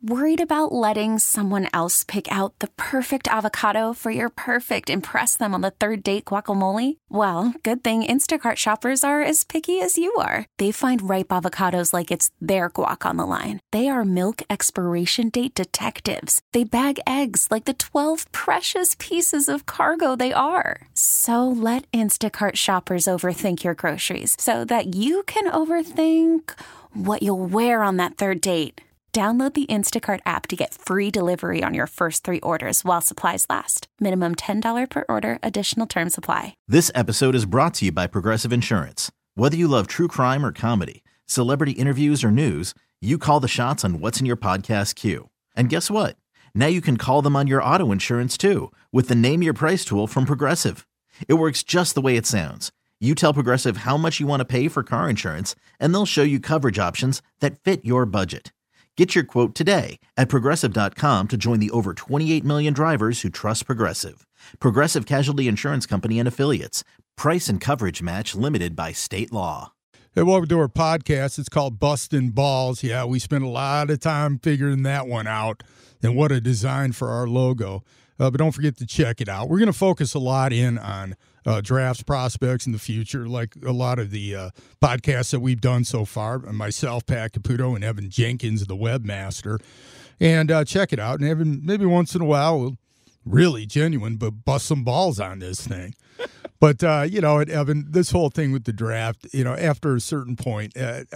Worried about letting someone else pick out the perfect avocado for your perfect impress them on the third date guacamole? Well, good thing Instacart shoppers are as picky as you are. They find ripe avocados like it's their guac on the line. They are milk expiration date detectives. They bag eggs like the 12 precious pieces of cargo they are. So let Instacart shoppers overthink your groceries so that you can overthink what you'll wear on that third date. Download the Instacart app to get free delivery on your first 3 orders while supplies last. Minimum $10 per order. Additional terms apply. This episode is brought to you by Progressive Insurance. Whether you love true crime or comedy, celebrity interviews or news, you call the shots on what's in your podcast queue. And guess what? Now you can call them on your auto insurance too with the Name Your Price tool from Progressive. It works just the way it sounds. You tell Progressive how much you want to pay for car insurance, and they'll show you coverage options that fit your budget. Get your quote today at Progressive.com to join the over 28 million drivers who trust Progressive. Progressive Casualty Insurance Company and Affiliates. Price and coverage match limited by state law. Hey, welcome to our podcast. It's called Bustin' Balls. Yeah, we spent a lot of time figuring that one out, and what a design for our logo. But don't forget to check it out. We're going to focus a lot in on drafts, prospects in the future, like a lot of the podcasts that we've done so far. Myself, Pat Caputo, and Evan Jenkins, the webmaster. And check it out. And Evan, maybe once in a while, we'll really genuine, but bust some balls on this thing. But, Evan, this whole thing with the draft, after a certain point,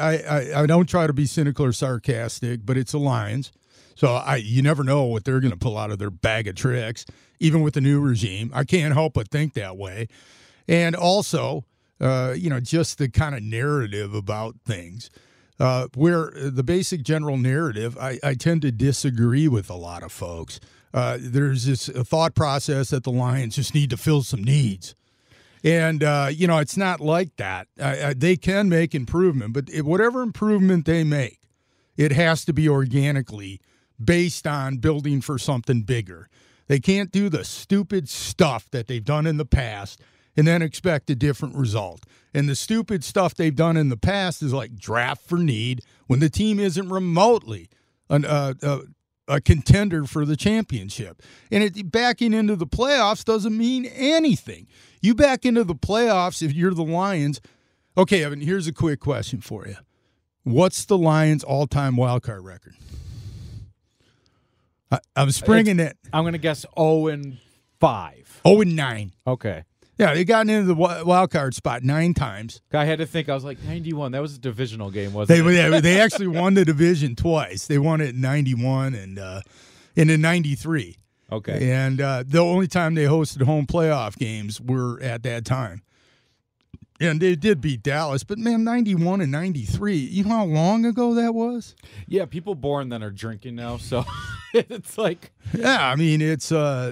I don't try to be cynical or sarcastic, but it's the Lions. So you never know what they're going to pull out of their bag of tricks, even with the new regime. I can't help but think that way. And also, just the kind of narrative about things, where the basic general narrative, I tend to disagree with a lot of folks. There's this thought process that the Lions just need to fill some needs. And, it's not like that. They can make improvement, but whatever improvement they make, it has to be organically based on building for something bigger. They can't do the stupid stuff that they've done in the past and then expect a different result. And the stupid stuff they've done in the past is like draft for need when the team isn't remotely a contender for the championship. And backing into the playoffs doesn't mean anything. You back into the playoffs if you're the Lions. Okay, Evan, here's a quick question for you. What's the Lions' all-time wildcard record? I'm springing it. I'm going to guess 0-5. 0-9. Okay. Yeah, they got into the wild card spot 9 times. I had to think. I was like, 91. That was a divisional game, wasn't it? Yeah, they actually won the division twice. They won it in 91 and in 93. Okay. And the only time they hosted home playoff games were at that time. And they did beat Dallas, but, man, 91 and 93, you know how long ago that was? Yeah, people born then are drinking now, so it's like. Yeah, I mean, it's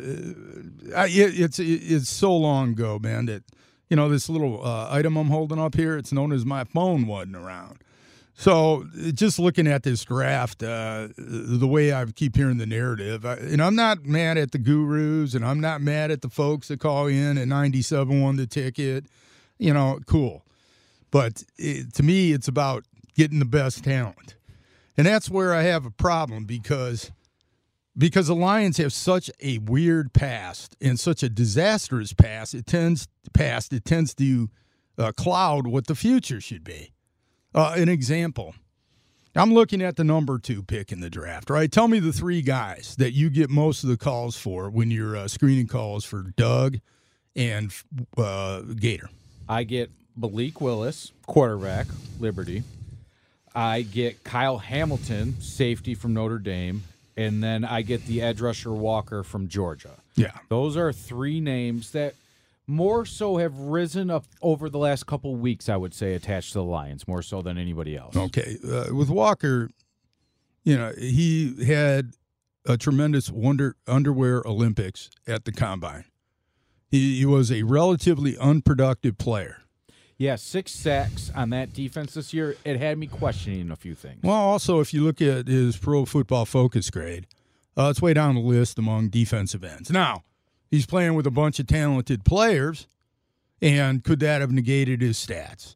so long ago, man, that, this little item I'm holding up here, it's known as my phone wasn't around. So just looking at this draft, the way I keep hearing the narrative, and I'm not mad at the gurus, and I'm not mad at the folks that call in at 97 won the ticket. Cool. But to me, it's about getting the best talent. And that's where I have a problem because the Lions have such a weird past and such a disastrous past, it tends to cloud what the future should be. An example, I'm looking at the number 2 pick in the draft, right? Tell me the 3 guys that you get most of the calls for when you're screening calls for Doug and Gator. I get Malik Willis, quarterback, Liberty. I get Kyle Hamilton, safety from Notre Dame. And then I get the edge rusher Walker from Georgia. Yeah. Those are 3 names that more so have risen up over the last couple weeks, I would say, attached to the Lions, more so than anybody else. Okay. With Walker, he had a tremendous underwear Olympics at the Combine. He was a relatively unproductive player. Yeah, 6 sacks on that defense this year. It had me questioning a few things. Well, also, if you look at his Pro Football Focus grade, it's way down the list among defensive ends. Now, he's playing with a bunch of talented players, and could that have negated his stats?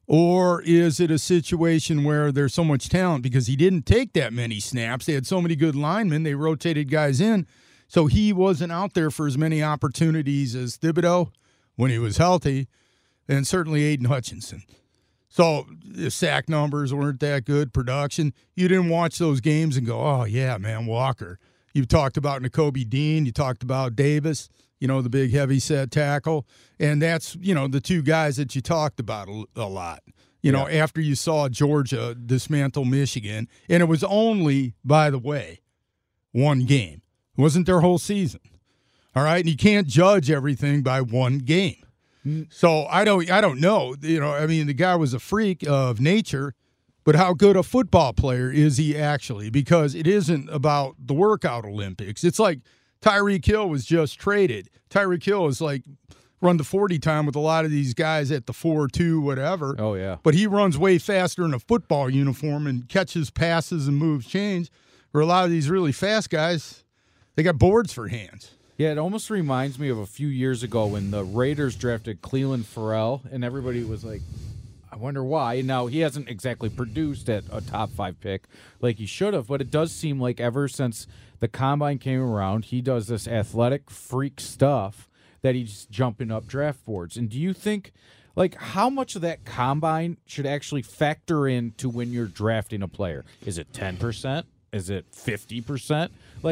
Or is it a situation where there's so much talent because he didn't take that many snaps? They had so many good linemen. They rotated guys in. So he wasn't out there for as many opportunities as Thibodeau when he was healthy, and certainly Aiden Hutchinson. So the sack numbers weren't that good, production. You didn't watch those games and go, oh, yeah, man, Walker. You talked about Nakobe Dean. You talked about Davis, the big heavy-set tackle. And that's, the two guys that you talked about a lot. After you saw Georgia dismantle Michigan. And it was only, by the way, one game. It wasn't their whole season. All right? And you can't judge everything by one game. So I don't know. The guy was a freak of nature, but how good a football player is he actually? Because it isn't about the workout Olympics. It's like Tyreek Hill was just traded. Tyreek Hill is like run the 40 time with a lot of these guys at the 4.2 whatever. Oh, yeah. But he runs way faster in a football uniform and catches passes and moves chains. Where a lot of these really fast guys, they got boards for hands. Yeah, it almost reminds me of a few years ago when the Raiders drafted Clelin Ferrell, and everybody was like, I wonder why. Now, he hasn't exactly produced at a top 5 pick like he should have, but it does seem like ever since the Combine came around, he does this athletic freak stuff that he's jumping up draft boards. And do you think, how much of that Combine should actually factor into when you're drafting a player? Is it 10%? Is it 50%?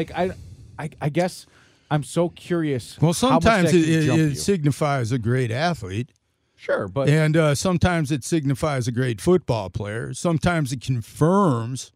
I guess I'm so curious. Well, sometimes it signifies a great athlete. Sure, but and sometimes it signifies a great football player. Sometimes it confirms,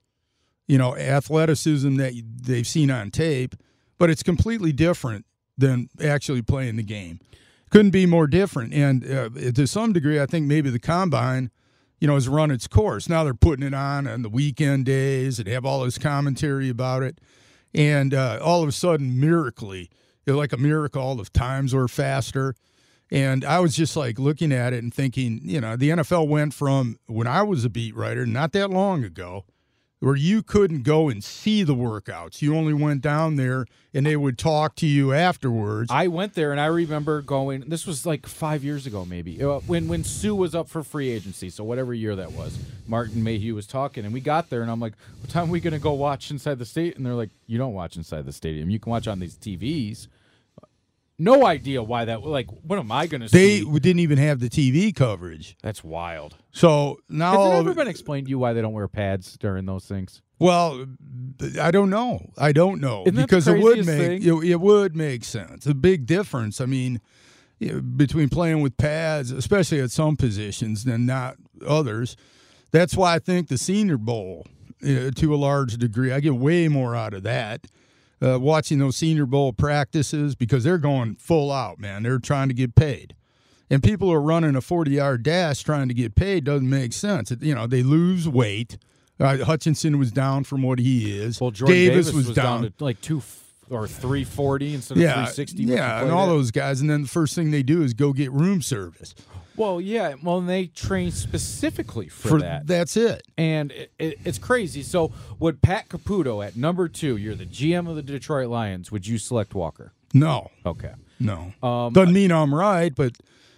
athleticism that they've seen on tape, but it's completely different than actually playing the game. Couldn't be more different. And to some degree, I think maybe the Combine, has run its course. Now they're putting it on the weekend days and have all this commentary about it. And all of a sudden, like a miracle, all the times were faster. And I was just looking at it and thinking, the NFL went from when I was a beat writer, not that long ago, where you couldn't go and see the workouts. You only went down there and they would talk to you afterwards. I went there and I remember going, this was 5 years ago maybe, when Sue was up for free agency, so whatever year that was, Martin Mayhew was talking, and we got there and I'm like, what time are we going to go watch inside the stadium? And they're like, you don't watch inside the stadium. You can watch on these TVs. No idea why that, what am I going to see? They didn't even have the TV coverage. That's wild. So now. Has it ever been explained to you why they don't wear pads during those things? Well, I don't know. Because it would make sense. A big difference. I mean, between playing with pads, especially at some positions, than not others. That's why I think the Senior Bowl, to a large degree, I get way more out of that. Watching those Senior Bowl practices, because they're going full out, man. They're trying to get paid. And people are running a 40-yard dash trying to get paid doesn't make sense. They lose weight. Hutchinson was down from what he is. Well, Jordan Davis was down to 2 or 340 instead of 360. Yeah, and all those guys. And then the first thing they do is go get room service. Well, yeah. Well, and they train specifically for that. That's it. And it's crazy. So would Pat Caputo at number 2, you're the GM of the Detroit Lions, would you select Walker? No. Okay. No. Doesn't mean I'm right, but,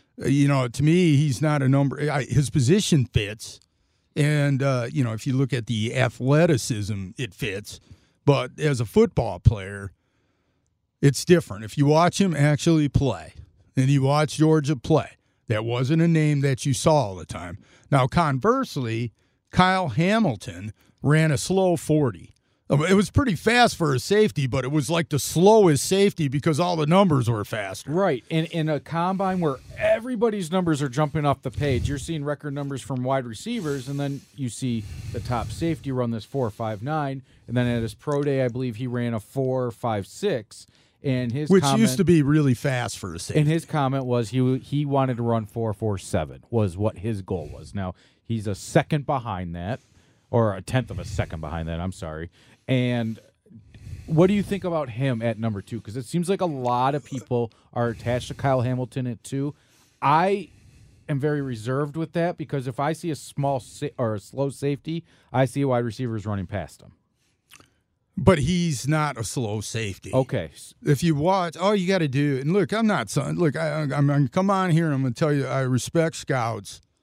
to me, he's not a number. His position fits. And, if you look at the athleticism, it fits. But as a football player, it's different. If you watch him actually play, and you watch Georgia play, that wasn't a name that you saw all the time. Now, conversely, Kyle Hamilton ran a slow 40. It was pretty fast for a safety, but it was like the slowest safety because all the numbers were faster. Right. And in a combine where everybody's numbers are jumping off the page, you're seeing record numbers from wide receivers, and then you see the top safety run this 4.59, and then at his pro day, I believe he ran a 4.56. And which used to be really fast for a safety. And his comment was he wanted to run 4.47 was what his goal was. Now, he's a second behind that, or a tenth of a second behind that, I'm sorry. And what do you think about him at number 2? Because it seems like a lot of people are attached to Kyle Hamilton at 2. I am very reserved with that because if I see a small or a slow safety, I see wide receivers running past him. But he's not a slow safety. Okay. If you watch, all you got to do, and look, I'm not, I'm come on here and I'm going to tell you, I respect scouts.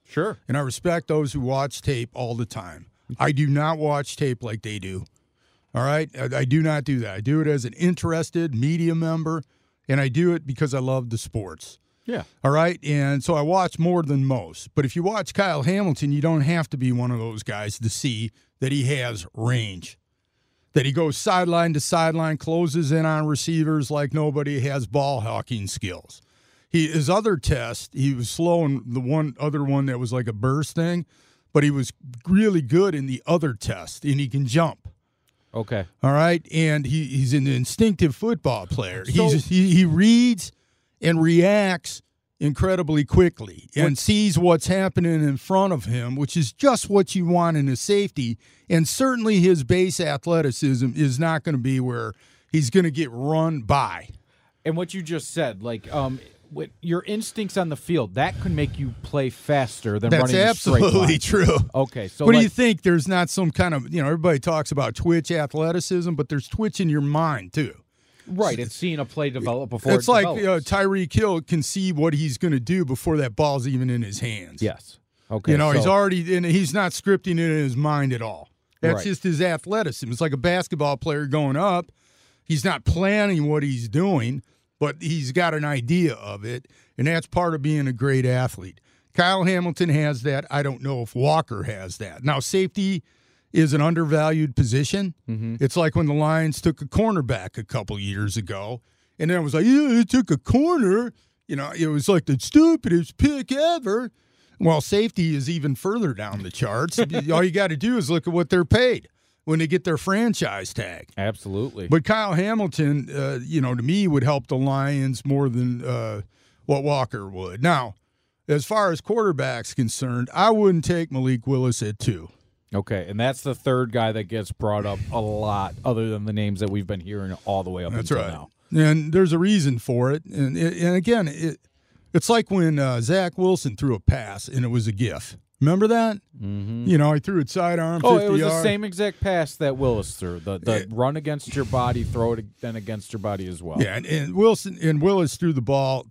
Sure. And I respect those who watch tape all the time. I do not watch tape like they do. All right? I do not do that. I do it as an interested media member, and I do it because I love the sports. Yeah. All right? And so I watch more than most. But if you watch Kyle Hamilton, you don't have to be one of those guys to see that he has range, that he goes sideline to sideline, closes in on receivers like nobody, has ball hawking skills. His other test, he was slow in the other one that was like a burst thing, but he was really good in the other test, and he can jump. Okay. All right? And he's an instinctive football player. So, He reads and reacts incredibly quickly and sees what's happening in front of him, which is just what you want in a safety. And certainly his base athleticism is not going to be where he's going to get run by. And what you just said, like with your instincts on the field, that could make you play faster than running a straight line. That's absolutely true. Okay, so what do you think? There's not some kind of, everybody talks about twitch athleticism, but there's twitch in your mind too. Right, it's seeing a play develop before it's like Tyreek Hill can see what he's going to do before that ball's even in his hands. Yes. Okay. He's already in. He's not scripting it in his mind at all. That's just his athleticism. It's like a basketball player going up. He's not planning what he's doing, but he's got an idea of it, and that's part of being a great athlete. Kyle Hamilton has that. I don't know if Walker has that. Now, safety is an undervalued position. Mm-hmm. It's like when the Lions took a cornerback a couple years ago, and then it was like, yeah, it took a corner. It was like the stupidest pick ever. Well, safety is even further down the charts. All you got to do is look at what they're paid when they get their franchise tag. Absolutely. But Kyle Hamilton, to me, would help the Lions more than what Walker would. Now, as far as quarterbacks concerned, I wouldn't take Malik Willis at 2. Okay, and that's the third guy that gets brought up a lot, other than the names that we've been hearing all the way up until now. And there's a reason for it. And again, it's like when Zach Wilson threw a pass, and it was a GIF. Remember that? Mm-hmm. He threw it sidearm, 50 yards. It was the same exact pass that Willis threw. The run against your body, throw it then against your body as well. Yeah, and Willis threw the ball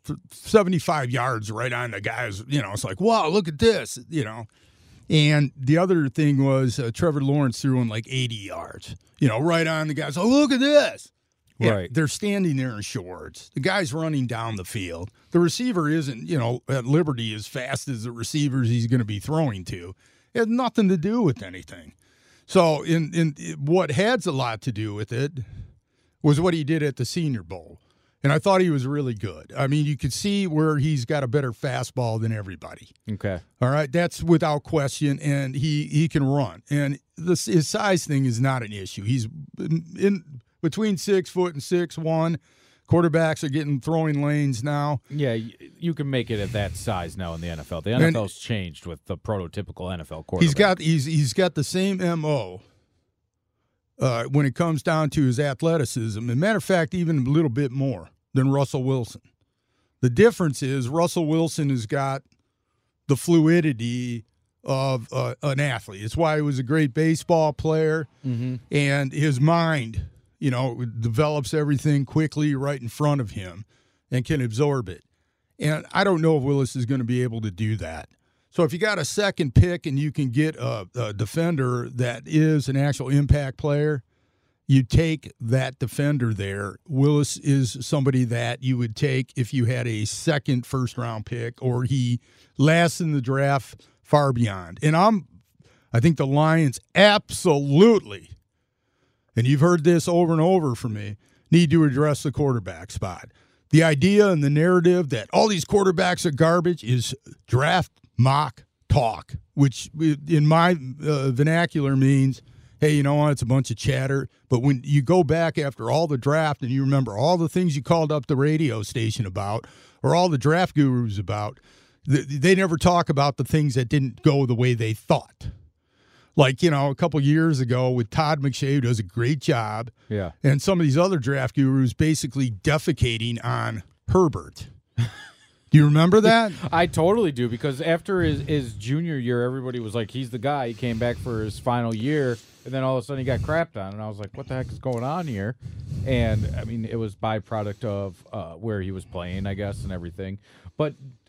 75 yards right on the guys. It's like, wow, look at this, And the other thing was Trevor Lawrence threw in like 80 yards, right on the guys. Oh, look at this. Yeah, right. They're standing there in shorts. The guy's running down the field. The receiver isn't, at liberty as fast as the receivers he's going to be throwing to. It had nothing to do with anything. So in what had a lot to do with it was what he did at the Senior Bowl. And I thought he was really good. I mean, you could see where he's got a better fastball than everybody. Okay. All right. That's without question. And he can run. And his size thing is not an issue. He's in between 6 foot and 6'1". Quarterbacks are getting throwing lanes now. Yeah, you can make it at that size now in the NFL. The NFL's changed with the prototypical NFL quarterback. He's got the same MO when it comes down to his athleticism. As a matter of fact, even a little bit more than Russell Wilson. The difference is Russell Wilson has got the fluidity of an athlete. It's why he was a great baseball player, and his mind – develops everything quickly right in front of him and can absorb it. And I don't know if Willis is going to be able to do that. So if you got a second pick and you can get a defender that is an actual impact player, you take that defender there. Willis is somebody that you would take if you had a second first-round pick or he lasts in the draft far beyond. And I think the Lions absolutely, and you've heard this over and over from me, need to address the quarterback spot. The idea and the narrative that all these quarterbacks are garbage is draft mock talk, which in my vernacular means, hey, you know what, it's a bunch of chatter. But when you go back after all the draft and you remember all the things you called up the radio station about or all the draft gurus about, they never talk about the things that didn't go the way they thought. Like, a couple years ago with Todd McShay, who does a great job. Yeah. And some of these other draft gurus basically defecating on Herbert. Do you remember that? I totally do, because after his junior year, everybody was like, he's the guy. He came back for his final year, and then all of a sudden he got crapped on. And I was like, what the heck is going on here? And, I mean, it was byproduct of where he was playing, I guess, and everything. But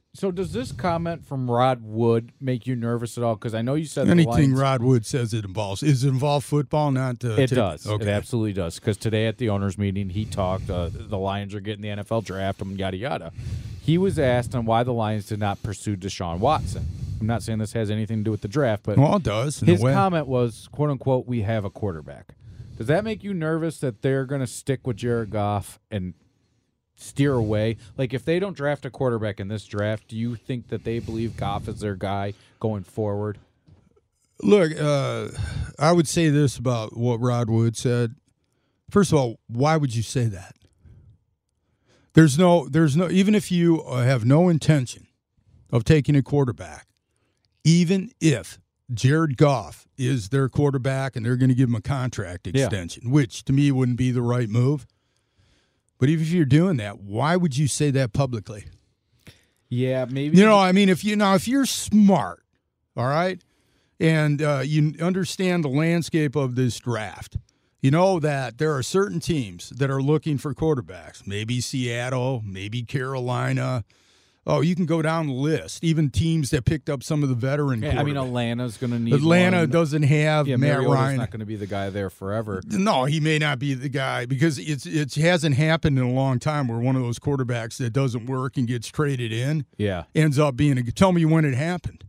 So does this comment from Rod Wood make you nervous at all? Because I know you said anything Rod Wood says it involves. Is it involve football? Not it does. Okay. It absolutely does. Because today at the owners' meeting, he talked. The Lions are getting the NFL draft and yada yada. He was asked on why the Lions did not pursue Deshaun Watson. I'm not saying this has anything to do with the draft, but well, it does. His comment was, "quote unquote," we have a quarterback. Does that make you nervous that they're going to stick with Jared Goff and steer away? Like, if they don't draft a quarterback in this draft, do you think that they believe Goff is their guy going forward? Look, I would say this about what Rod Wood said. First of all, why would you say that? There's no, even if you have no intention of taking a quarterback, even if Jared Goff is their quarterback and they're going to give him a contract extension, which to me wouldn't be the right move. But even if you're doing that, why would you say that publicly? Yeah, maybe. I mean, if you're smart, all right, and you understand the landscape of this draft, you know that there are certain teams that are looking for quarterbacks. Maybe Seattle, maybe Carolina. Oh, you can go down the list. Even teams that picked up some of the veteran quarterbacks. I mean, Atlanta's going to need Atlanta one. doesn't have Matt Mariota's Ryan. Not going to be the guy there forever. No, he may not be the guy because it hasn't happened in a long time where one of those quarterbacks that doesn't work and gets traded in ends up being a – tell me when it happened.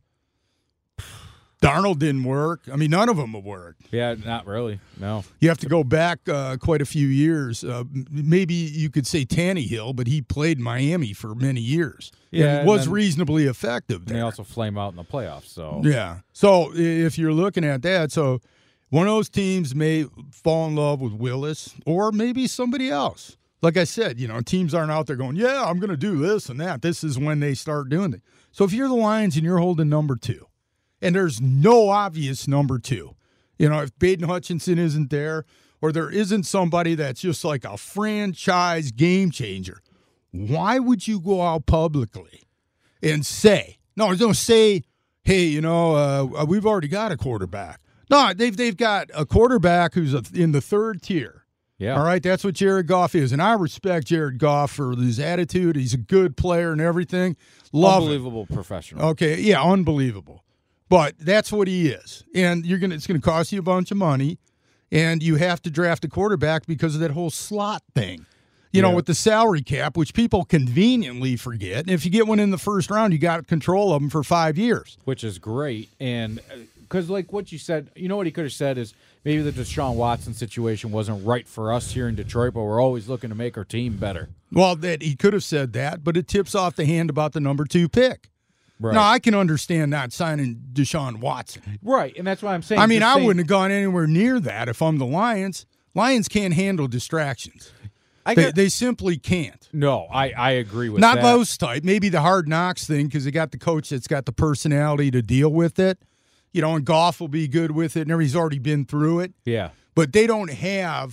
Darnold didn't work. I mean, none of them have worked. Yeah, not really. No. You have to go back quite a few years. Maybe you could say Tannehill, but he played in Miami for many years. Yeah, and was reasonably effective there. And they also flame out in the playoffs. So yeah. So if you're looking at that, so one of those teams may fall in love with Willis or maybe somebody else. Like I said, teams aren't out there going, yeah, I'm going to do this and that. This is when they start doing it. So if you're the Lions and you're holding number 2, and there's no obvious number 2. If Baden Hutchinson isn't there or there isn't somebody that's just like a franchise game changer, why would you go out publicly and say, no, don't say, hey, we've already got a quarterback. No, they've got a quarterback who's in the 3rd tier. Yeah. All right, that's what Jared Goff is. And I respect Jared Goff for his attitude. He's a good player and everything. Unbelievable professional. Okay, yeah, unbelievable. But that's what he is. And it's going to cost you a bunch of money, and you have to draft a quarterback because of that whole slot thing. With the salary cap, which people conveniently forget. And if you get one in the first round, you got control of them for 5 years. Which is great. And because like what you said, what he could have said is maybe the Deshaun Watson situation wasn't right for us here in Detroit, but we're always looking to make our team better. Well, that he could have said that, but it tips off the hand about the number 2 pick. Right. No, I can understand not signing Deshaun Watson. Right, and that's why I'm saying. I mean, I wouldn't have gone anywhere near that if I'm the Lions. Lions can't handle distractions. They simply can't. No, I agree with that. Not those type. Maybe the Hard Knocks thing because they got the coach that's got the personality to deal with it. And Goff will be good with it. And he's already been through it. Yeah. But they don't have,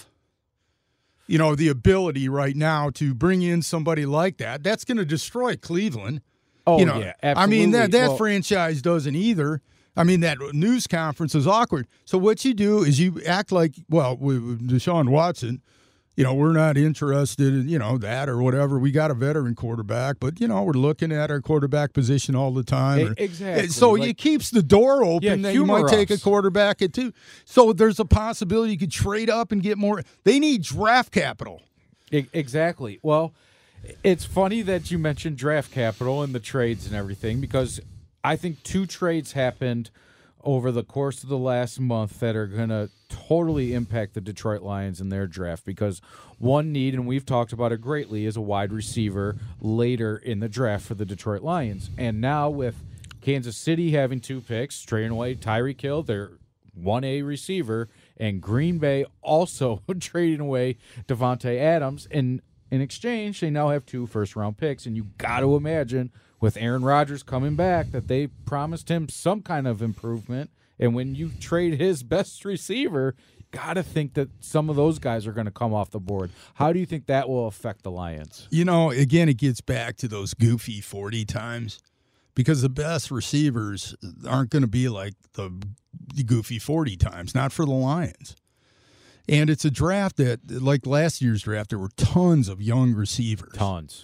the ability right now to bring in somebody like that. That's going to destroy Cleveland. Oh, yeah, absolutely. I mean, that franchise doesn't either. I mean, that news conference is awkward. So what you do is you act like, with Deshaun Watson, we're not interested in, that or whatever. We got a veteran quarterback, but, we're looking at our quarterback position all the time. Exactly. So it keeps the door open that you might take a quarterback at 2. So there's a possibility you could trade up and get more. They need draft capital. Exactly. Well, it's funny that you mentioned draft capital and the trades and everything because I think 2 trades happened over the course of the last month that are going to totally impact the Detroit Lions in their draft because one need, and we've talked about it greatly, is a wide receiver later in the draft for the Detroit Lions. And now with Kansas City having 2 picks, trading away Tyreek Hill, their 1A receiver, and Green Bay also trading away Devontae Adams, and in exchange, they now have 2 first-round picks, and you got to imagine with Aaron Rodgers coming back that they promised him some kind of improvement. And when you trade his best receiver, you got to think that some of those guys are going to come off the board. How do you think that will affect the Lions? Again, it gets back to those goofy 40 times because the best receivers aren't going to be like the goofy 40 times, not for the Lions. And it's a draft that, like last year's draft, there were tons of young receivers. Tons.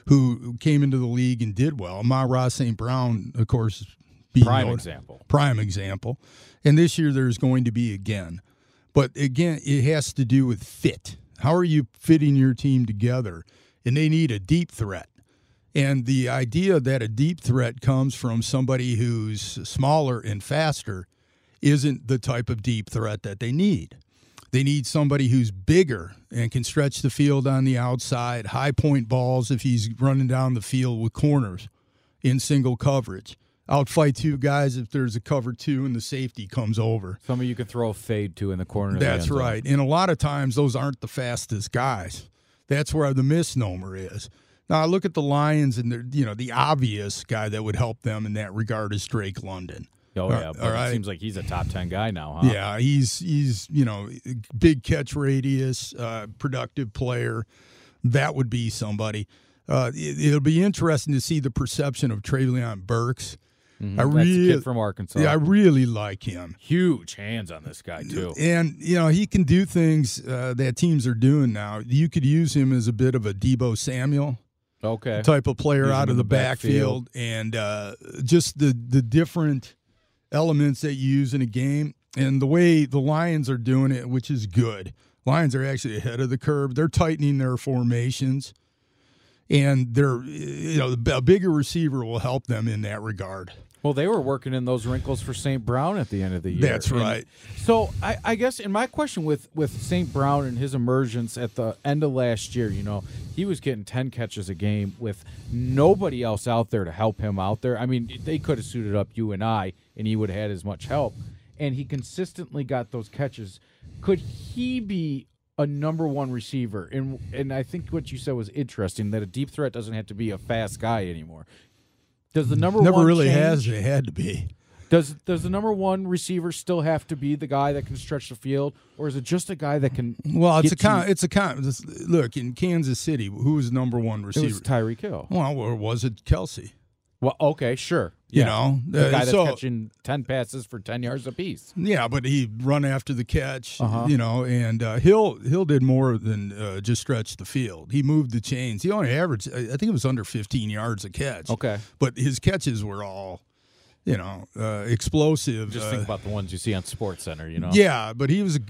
who came into the league and did well. Amon-Ra St. Brown, of course, Prime example. And this year there's going to be again. But again, it has to do with fit. How are you fitting your team together? And they need a deep threat. And the idea that a deep threat comes from somebody who's smaller and faster isn't the type of deep threat that they need. They need somebody who's bigger and can stretch the field on the outside, high point balls if he's running down the field with corners in single coverage. Outfight two guys if there's a cover two and the safety comes over. Somebody you can throw a fade to in the corner. That's right. And a lot of times those aren't the fastest guys. That's where the misnomer is. Now, I look at the Lions, and the obvious guy that would help them in that regard is Drake London. Oh, yeah, but it seems like he's a top 10 guy now, huh? Yeah, he's big catch radius, productive player. That would be somebody. It'll be interesting to see the perception of Treylon Burks. Mm-hmm. That's the kid from Arkansas. Yeah, I really like him. Huge hands on this guy, too. And, he can do things that teams are doing now. You could use him as a bit of a Deebo Samuel type of player out of the backfield. And just the different elements that you use in a game. And the way the Lions are doing it, which is good. Lions are actually ahead of the curve. They're tightening their formations. And they're, a bigger receiver will help them in that regard. Well, they were working in those wrinkles for St. Brown at the end of the year. That's right. And so I guess in my question with St. Brown and his emergence at the end of last year, he was getting 10 catches a game with nobody else out there to help him out there. I mean, they could have suited up you and I, and he would have had as much help. And he consistently got those catches. Could he be a number one receiver? And I think what you said was interesting, that a deep threat doesn't have to be a fast guy anymore. Does the number Never one really change? has. It had to be. Does the number one receiver still have to be the guy that can stretch the field, or is it just a guy that can? Well, look, in Kansas City, who was the number one receiver? It was Tyreek Hill. Well, or was it Kelsey? Well, okay, sure. Yeah. The guy that's catching 10 passes for 10 yards apiece. Yeah, but he run after the catch, Uh-huh. And Hill did more than just stretch the field. He moved the chains. He only averaged, I think it was under 15 yards a catch. Okay. But his catches were all, explosive. Just think about the ones you see on SportsCenter, Yeah, but he was,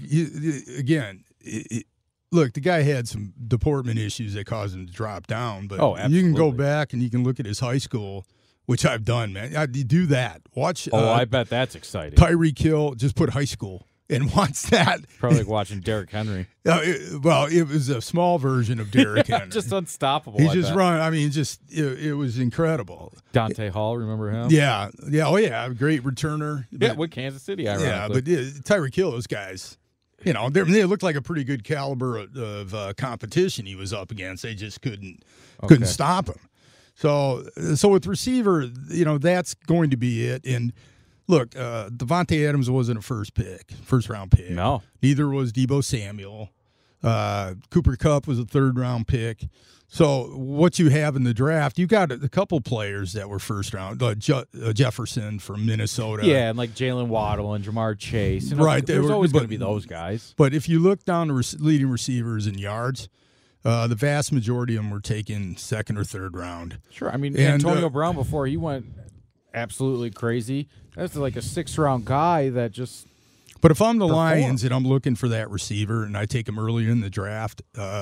look, the guy had some deportment issues that caused him to drop down. But you can go back and you can look at his high school, which I've done, man. I do that. Watch. I bet that's exciting. Tyreek Hill, just put high school and watch that. Probably like watching Derrick Henry. It was a small version of Derrick Henry. Just unstoppable. He just run. I mean, it was incredible. Dante Hall, remember him? Yeah. Oh yeah, great returner. Yeah, with Kansas City. Ironically. Yeah, but Tyreek Hill, those guys. They looked like a pretty good caliber of competition he was up against. They just couldn't stop him. So with receiver, that's going to be it. And look, Devontae Adams wasn't a first round pick. No. Neither was Deebo Samuel. Cooper Kupp was a third round pick. So what you have in the draft, you got a couple players that were first round. Jefferson from Minnesota. Yeah, and like Jalen Waddle and Jamar Chase. And right. There's always going to be those guys. But if you look down the leading receivers in yards, the vast majority of them were taken second or third round. Sure. I mean, Antonio Brown, before he went absolutely crazy, that's like a 6th-round guy that just But if I'm the performed. Lions and I'm looking for that receiver and I take him earlier in the draft,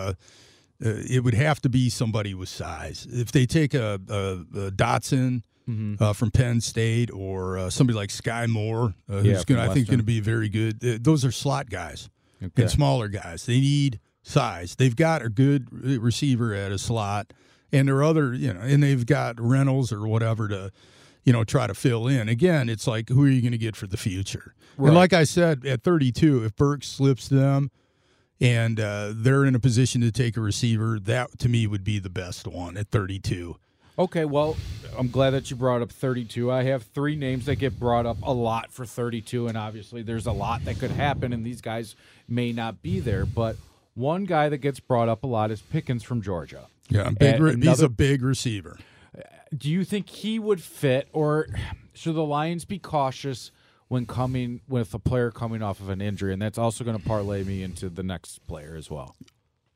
it would have to be somebody with size. If they take a Dotson from Penn State or somebody like Sky Moore, who's going to be very good, those are slot guys and smaller guys. They need size. They've got a good receiver at a slot, and there are other, and they've got Reynolds or whatever to, try to fill in. Again, it's like, who are you going to get for the future? Right. And like I said, at 32, if Burks slips them and they're in a position to take a receiver, that to me would be the best one at 32. Okay, well, I'm glad that you brought up 32. I have 3 names that get brought up a lot for 32, and obviously there's a lot that could happen, and these guys may not be there, but one guy that gets brought up a lot is Pickens from Georgia. Yeah, he's a big receiver. Do you think he would fit, or should the Lions be cautious when coming with a player coming off of an injury? And that's also going to parlay me into the next player as well.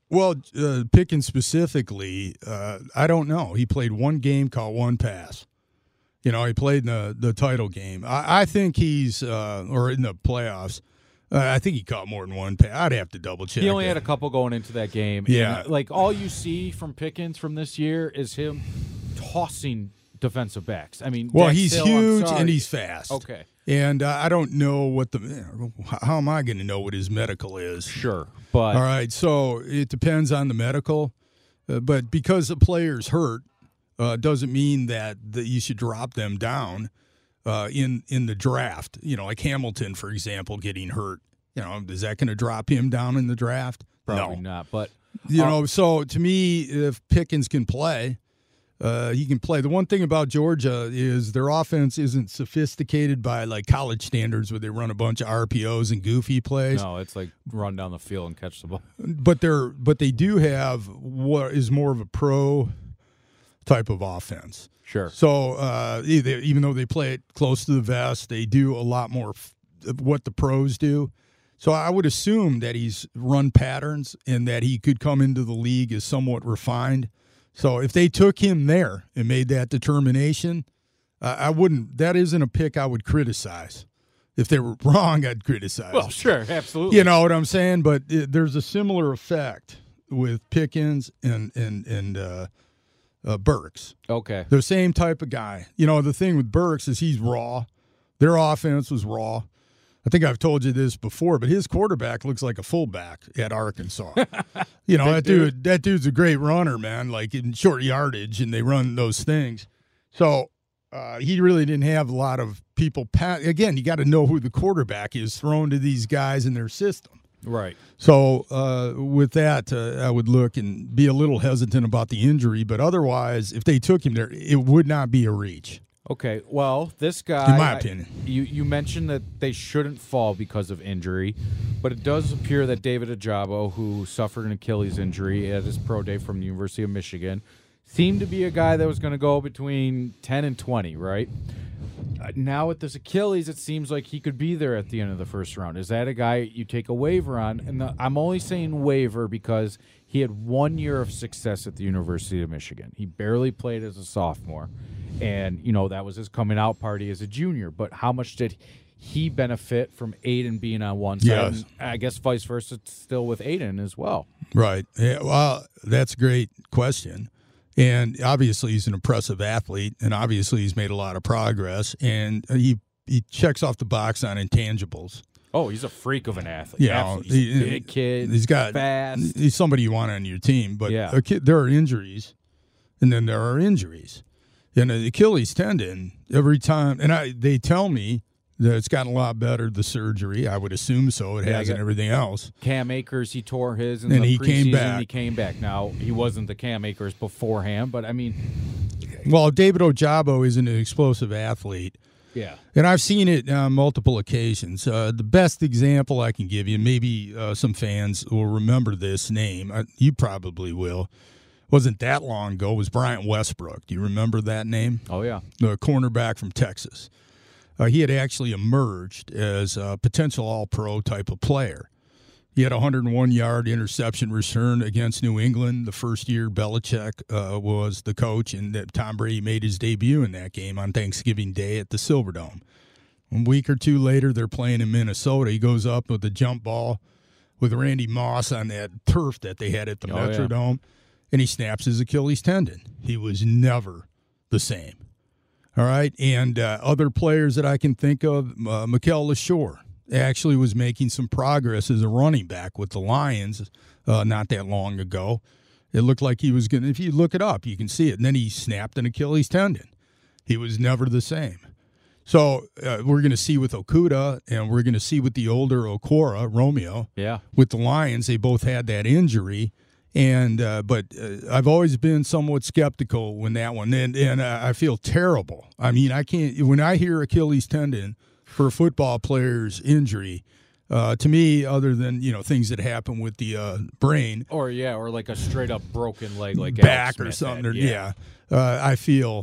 Well, Pickens specifically, I don't know. He played one game, caught one pass. He played in the title game. I think he's or in the playoffs. I think he caught more than one pass. I'd have to double check. He only had a couple going into that game. Yeah. And, all you see from Pickens from this year is him tossing defensive backs. I mean, well, Dax he's Hill, huge and he's fast. Okay. And I don't know what how am I going to know what his medical is? Sure. But all right, so it depends on the medical. But because a player's hurt, doesn't mean that you should drop them down in the draft. Like Hamilton, for example, getting hurt. Is that going to drop him down in the draft? Probably no. not. But so to me, if Pickens can play, he can play. The one thing about Georgia is their offense isn't sophisticated by like college standards where they run a bunch of RPOs and goofy plays. No, it's like run down the field and catch the ball. But they do have what is more of a pro type of offense. Sure. So even though they play it close to the vest, they do a lot more of what the pros do. So I would assume that he's run patterns and that he could come into the league as somewhat refined. So if they took him there and made that determination, I wouldn't. That isn't a pick I would criticize. If they were wrong, I'd criticize. Well, sure, absolutely. You know what I'm saying? But there's a similar effect with Pickens and Burks. Okay. The same type of guy. The thing with Burks is he's raw. Their offense was raw. I think I've told you this before, but his quarterback looks like a fullback at Arkansas. That dude's a great runner, man, like in short yardage, and they run those things. So he really didn't have a lot of people. Again, you got to know who the quarterback is thrown to these guys in their system. Right. So with that, I would look and be a little hesitant about the injury, but otherwise, if they took him there, it would not be a reach. Okay, well, this guy, in my opinion, you mentioned that they shouldn't fall because of injury, but it does appear that David Ojabo, who suffered an Achilles injury at his pro day from the University of Michigan, seemed to be a guy that was going to go between 10 and 20, right? Now with this Achilles, it seems like he could be there at the end of the first round. Is that a guy you take a waiver on? And I'm only saying waiver because he had 1 year of success at the University of Michigan. He barely played as a sophomore. And, that was his coming out party as a junior. But how much did he benefit from Aiden being on one side? Yes. And I guess vice versa still with Aiden as well. Right. Yeah, well, that's a great question. And obviously he's an impressive athlete, and obviously he's made a lot of progress. And he checks off the box on intangibles. Oh, he's a freak of an athlete. He's a big kid. He's got fast. He's somebody you want on your team. But yeah. There are injuries, and then there are injuries. And the Achilles tendon, every time, and they tell me that it's gotten a lot better, the surgery. I would assume so. It has and everything else. Cam Akers, he tore his in and the he preseason. Came back. He came back. Now, he wasn't the Cam Akers beforehand, but, I mean. Well, David Ojabo is an explosive athlete. Yeah. And I've seen it on multiple occasions. The best example I can give you, maybe some fans will remember this name. You probably will. Wasn't that long ago, was Bryant Westbrook. Do you remember that name? Oh, yeah. The cornerback from Texas. He had actually emerged as a potential all-pro type of player. He had a 101-yard interception return against New England the first year Belichick was the coach, and that Tom Brady made his debut in that game on Thanksgiving Day at the Silverdome. A week or two later, they're playing in Minnesota. He goes up with a jump ball with Randy Moss on that turf that they had at the Metrodome. Yeah. And he snaps his Achilles tendon. He was never the same. All right? And other players that I can think of, Mikel Leshore actually was making some progress as a running back with the Lions not that long ago. It looked like he was going to, if you look it up, you can see it. And then he snapped an Achilles tendon. He was never the same. So we're going to see with Okudah, and we're going to see with the older Okora, Romeo. Yeah. With the Lions, they both had that injury. And but I've always been somewhat skeptical when that one, and I feel terrible. I mean, I can't. When I hear Achilles tendon for a football player's injury, to me, other than things that happen with the brain, or like a straight up broken leg, like back or something. I feel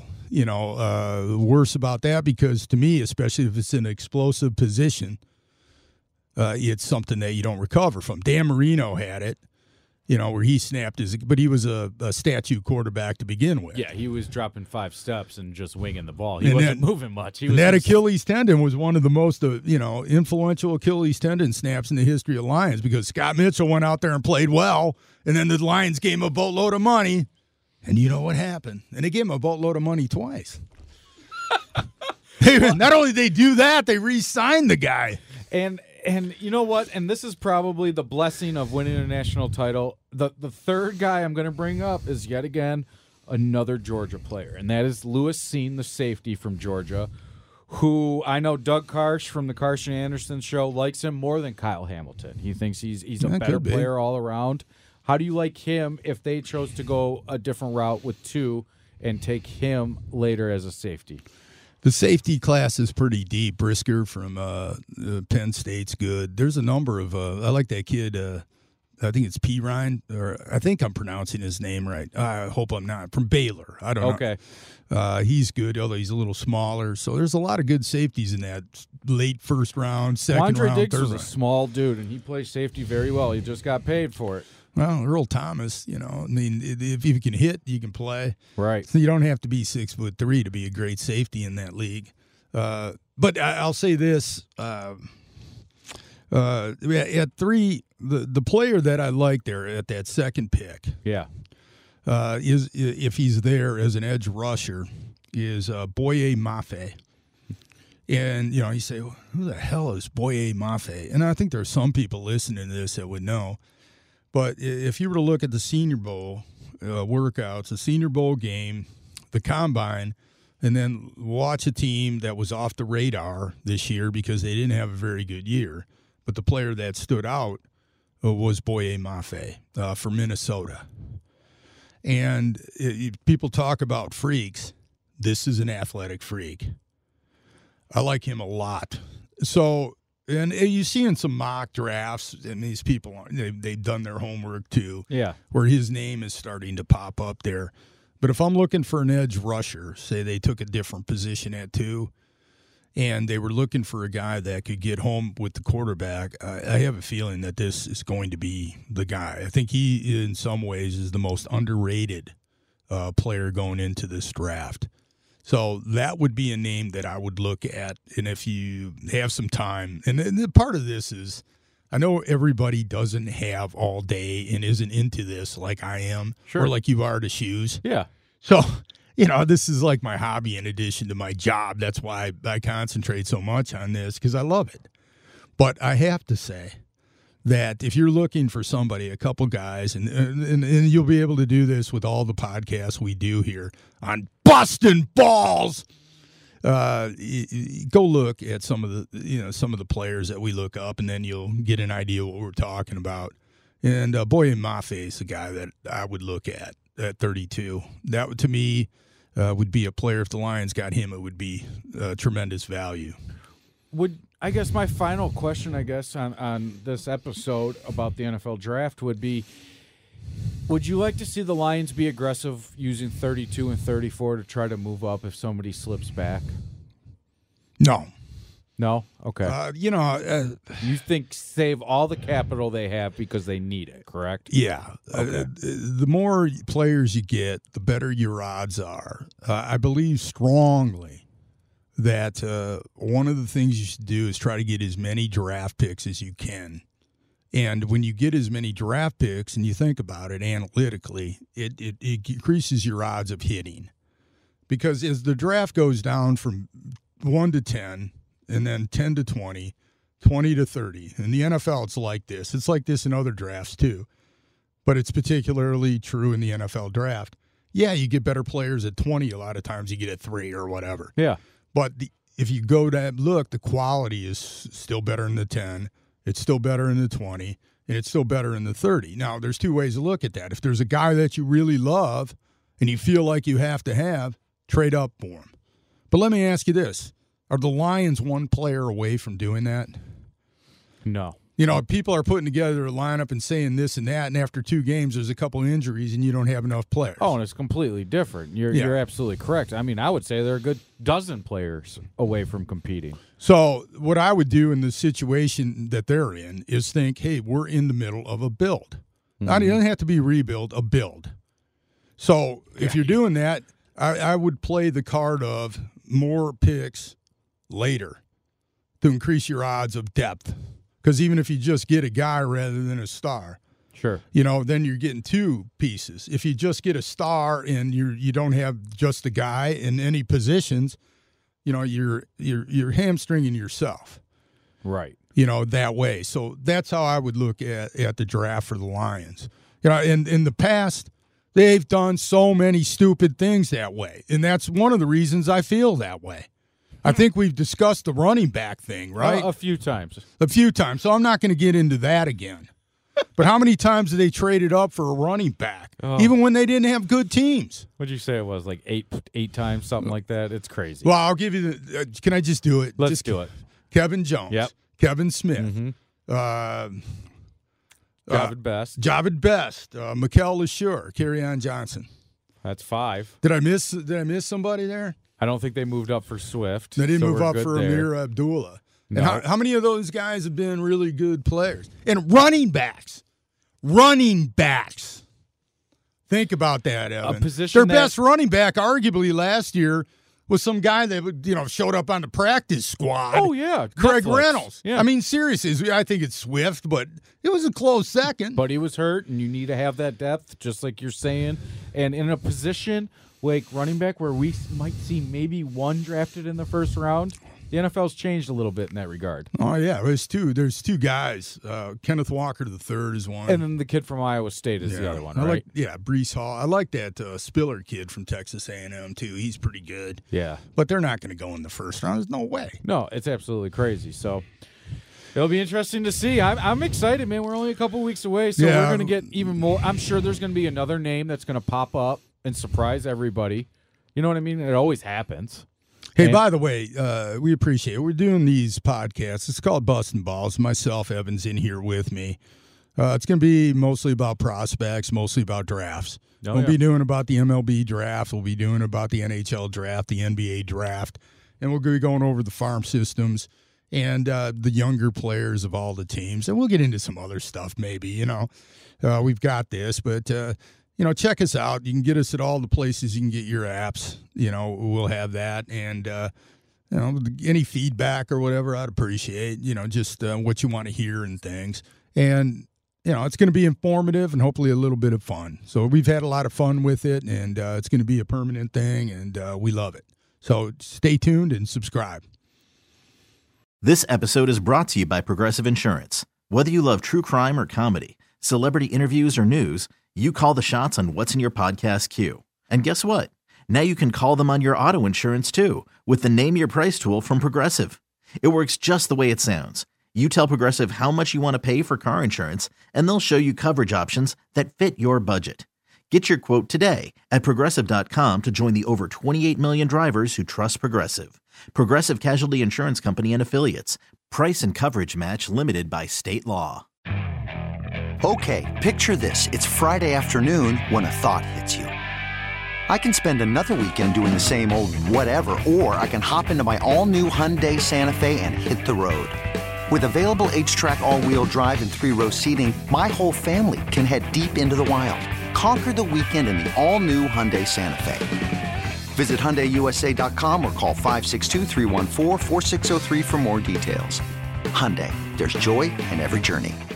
worse about that because to me, especially if it's an explosive position, it's something that you don't recover from. Dan Marino had it. where he snapped but he was a statue quarterback to begin with. Yeah, he was dropping 5 steps and just winging the ball. He wasn't moving much. He was that Achilles tendon was one of the most, influential Achilles tendon snaps in the history of Lions, because Scott Mitchell went out there and played well, and then the Lions gave him a boatload of money, and you know what happened? And they gave him a boatload of money twice. Not only did they do that, they re-signed the guy. And you know what? And this is probably the blessing of winning a national title. The third guy I'm going to bring up is yet again another Georgia player, and that is Lewis Cine, the safety from Georgia, who I know Doug Karsh from the Karsh and Anderson show likes him more than Kyle Hamilton. He thinks he's a better player all around. How do you like him if they chose to go a different route with 2 and take him later as a safety? The safety class is pretty deep. Brisker from Penn State's good. There's a number of I like that kid. I think it's Pirine, or I think I'm pronouncing his name right. I hope I'm not. From Baylor. I don't know. Okay. He's good, although he's a little smaller. So there's a lot of good safeties in that late first round, second round, Diggs third was round. a small dude, and he plays safety very well. He just got paid for it. Well, Earl Thomas, I mean, if you can hit, you can play. Right. So you don't have to be 6'3" to be a great safety in that league. But I'll say this: at 3, the player that I like there at that second pick, is, if he's there as an edge rusher, is Boye Mafe. And you say, well, who the hell is Boye Mafe? And I think there are some people listening to this that would know. But if you were to look at the Senior Bowl workouts, the Senior Bowl game, the Combine, and then watch a team that was off the radar this year because they didn't have a very good year, but the player that stood out was Boye Mafe for Minnesota. And people talk about freaks. This is an athletic freak. I like him a lot. So... And you see in some mock drafts, and these people, they've done their homework too, where his name is starting to pop up there. But if I'm looking for an edge rusher, say they took a different position at 2, and they were looking for a guy that could get home with the quarterback, I have a feeling that this is going to be the guy. I think he, in some ways, is the most underrated player going into this draft. So that would be a name that I would look at, and if you have some time, and part of this is, I know everybody doesn't have all day and isn't into this like I am, or like you are to shoes. Yeah. So, this is like my hobby in addition to my job. That's why I concentrate so much on this, because I love it. But I have to say that if you're looking for somebody, a couple guys, and you'll be able to do this with all the podcasts we do here on Bustin' Balls, go look at some of the players that we look up, and then you'll get an idea what we're talking about. And Boye Mafe is a guy that I would look at 32. That, to me, would be a player. If the Lions got him, it would be tremendous value. I guess my final question, on this episode about the NFL draft would be, would you like to see the Lions be aggressive using 32 and 34 to try to move up if somebody slips back? No. No? Okay. You think save all the capital they have because they need it, correct? Yeah. Okay. The more players you get, the better your odds are. I believe strongly that one of the things you should do is try to get as many draft picks as you can. And when you get as many draft picks and you think about it analytically, it increases your odds of hitting. Because as the draft goes down from 1 to 10, and then 10 to 20, 20 to 30. In the NFL, it's like this. It's like this in other drafts too. But it's particularly true in the NFL draft. Yeah, you get better players at 20. A lot of times you get at 3 or whatever. Yeah. But if you go to look, the quality is still better in the 10. It's still better in the 20. And it's still better in the 30. Now, there's 2 ways to look at that. If there's a guy that you really love and you feel like you have to have, trade up for him. But let me ask you this. Are the Lions one player away from doing that? No. You know, people are putting together a lineup and saying this and that, and after 2 games, there's a couple injuries, and you don't have enough players. Oh, and it's completely different. You're absolutely correct. I mean, I would say there are a good dozen players away from competing. So what I would do in the situation that they're in is think, hey, we're in the middle of a build. Not, it doesn't have to be rebuild, a build. So if you're doing that, I would play the card of more picks later to increase your odds of depth. Because even if you just get a guy rather than a star, sure, then you're getting two pieces. If you just get a star and you don't have just a guy in any positions, you're hamstringing yourself. Right. That way. So that's how I would look at the draft for the Lions. In the past, they've done so many stupid things that way. And that's one of the reasons I feel that way. I think we've discussed the running back thing, right? A few times. So I'm not going to get into that again. But how many times have they traded up for a running back, even when they didn't have good teams? What'd you say it was, like eight times, something like that? It's crazy. Well, I'll give you can I just do it? Let's do it. Kevin Jones. Yep. Kevin Smith. Javid Best. Javid Best. Mikael LeSure. Kerryon Johnson. That's 5. Did I miss somebody there? I don't think they moved up for Swift. They didn't so move we're up good for there. Amir Abdullah. No. And how many of those guys have been really good players? And running backs. Running backs. Think about that, Evan. Their best running back, arguably last year, was some guy that showed up on the practice squad. Oh, yeah. Craig Netflix. Reynolds. Yeah. I mean, seriously, I think it's Swift, but it was a close second. But he was hurt, and you need to have that depth, just like you're saying. And in a position like running back where we might see maybe one drafted in the first round, the NFL's changed a little bit in that regard. Oh, yeah. There's two guys. Kenneth Walker III is one. And then the kid from Iowa State is the other one, right? Breece Hall. I like that Spiller kid from Texas A&M, too. He's pretty good. Yeah. But they're not going to go in the first round. There's no way. No, it's absolutely crazy. So it'll be interesting to see. I'm excited, man. We're only a couple weeks away, so we're going to get even more. I'm sure there's going to be another name that's going to pop up and surprise everybody. You know what I mean? It always happens. Hey, by the way, we appreciate it. We're doing these podcasts. It's called Bustin' Balls. Myself, Evan's in here with me. It's going to be mostly about prospects, mostly about drafts. We'll be doing about the MLB draft. We'll be doing about the NHL draft, the NBA draft. And we'll be going over the farm systems and the younger players of all the teams. And we'll get into some other stuff maybe, We've got this, but check us out. You can get us at all the places you can get your apps. We'll have that. And, any feedback or whatever, I'd appreciate, just what you want to hear and things. And, it's going to be informative and hopefully a little bit of fun. So we've had a lot of fun with it, and it's going to be a permanent thing, and we love it. So stay tuned and subscribe. This episode is brought to you by Progressive Insurance. Whether you love true crime or comedy, celebrity interviews or news, you call the shots on what's in your podcast queue. And guess what? Now you can call them on your auto insurance too with the Name Your Price tool from Progressive. It works just the way it sounds. You tell Progressive how much you want to pay for car insurance, and they'll show you coverage options that fit your budget. Get your quote today at Progressive.com to join the over 28 million drivers who trust Progressive. Progressive Casualty Insurance Company and Affiliates. Price and coverage match limited by state law. Okay, picture this. It's Friday afternoon when a thought hits you. I can spend another weekend doing the same old whatever, or I can hop into my all-new Hyundai Santa Fe and hit the road. With available H-Track all-wheel drive and 3-row seating, my whole family can head deep into the wild. Conquer the weekend in the all-new Hyundai Santa Fe. Visit HyundaiUSA.com or call 562-314-4603 for more details. Hyundai, there's joy in every journey.